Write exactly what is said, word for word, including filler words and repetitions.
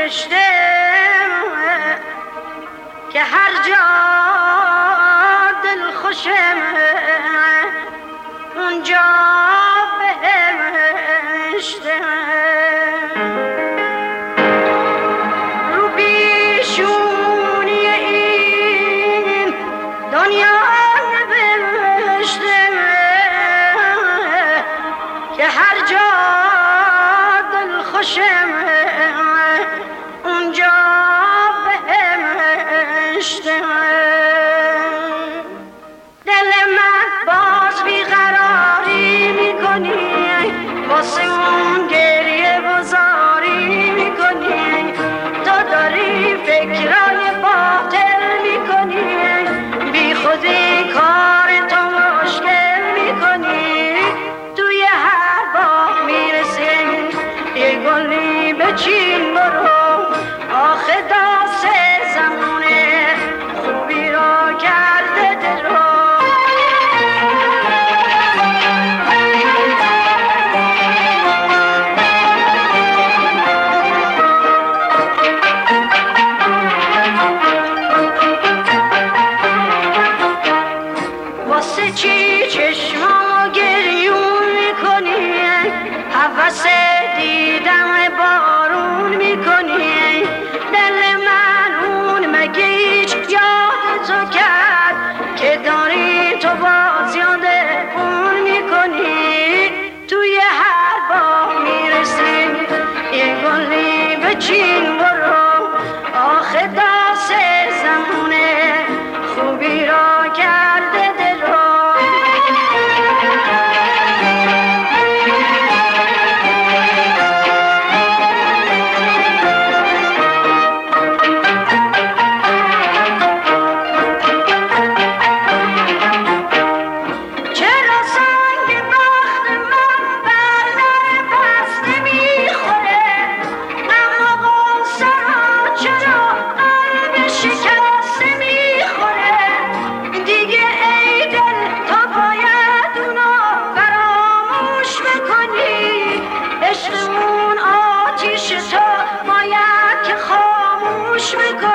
نوشته که هر جا دل خوشم اونجا بهشته رو پیشونی این دنیا نوشته که هر جا دل خوشم اونجا بهشته دل من باز بیقراری میکنی واسه اون گریه بزاری میکنی تو داری فکرای باطل میکنی بی خودی کار تو مشکل میکنی توی هر باغ میرسی یه گلی بچین برو آخه داست زمونه خوبی را کرده دل رو واسه چی چشمامو گریون میکنی حوث دیدم بارون میکنی دل من اون مگه هیچ یاد تو کرد که داری تو باز یاد اون میکنی توی هر باغ میرسی یه گلی بچین برو آخه داست زمونه خوبی را کرده دل رو عشق اون آتیش تو باید که خاموش میکنی